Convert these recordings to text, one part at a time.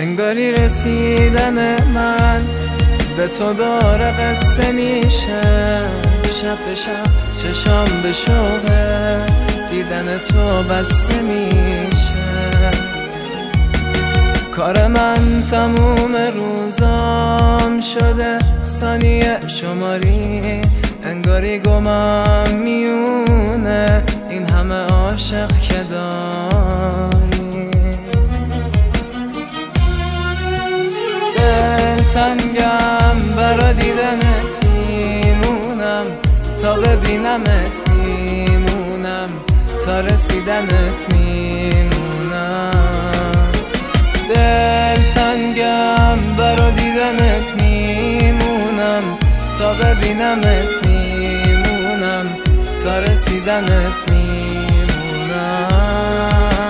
انگاری رسیدن من به تو داره قصه میشه، شب به شب چشام به شوقه دیدن تو بسته میشه. کار من تموم روزام شده ثانیه شماری، انگاری گمم میونه این همه عاشق که داری. دلتنگم برا دیدنت میمونم، تا ببینمت میمونم، تا رسیدنت میمونم. دلتنگم برا دیدنت میمونم، تا ببینمت میمونم، تا رسیدنت میمونم.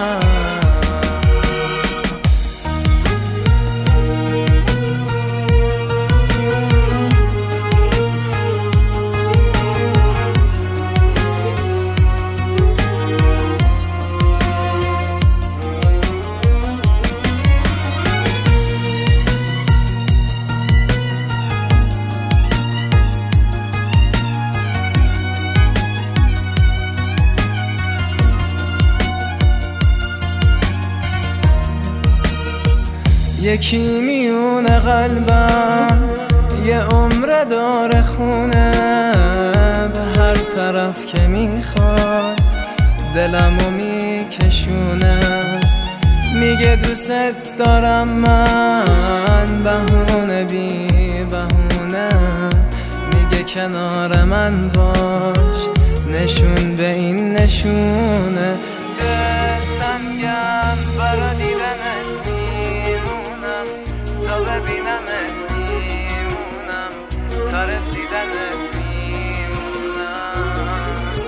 یکی میونه قلبم یه عمر داره خونه، به هر طرف که میخواد دلمو میکشونه. میگه دوست دارم من بهونه بی بهونه، میگه کنار من باش نشون به این نشونه. دلتنگم برا دیدنت میمونم، تا ببینمت میمونم، تا رسیدنت میمونم.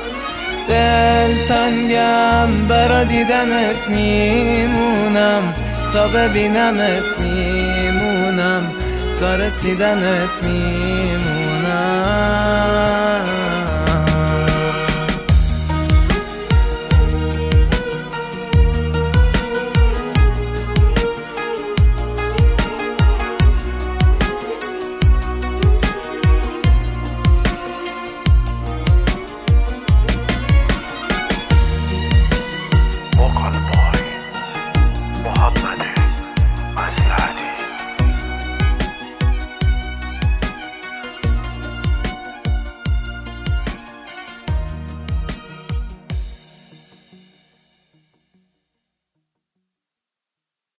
دلتنگم برا دیدنت میمونم، تا ببینمت میمونم، تا رسیدنت میمونم.